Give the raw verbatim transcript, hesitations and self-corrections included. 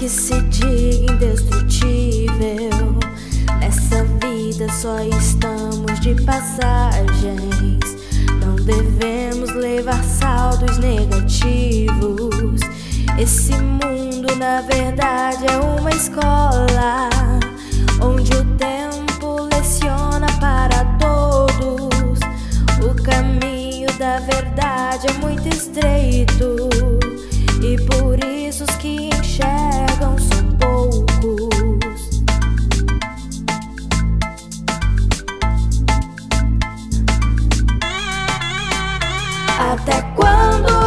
que se diga indestrutível. Nessa vida só estamos de passagens. Não devemos levar saldos negativos. Esse mundo na verdade é uma escola, onde o tempo leciona para todos. O caminho da verdade é muito estreito, e por isso os que enxergam são poucos. Até quando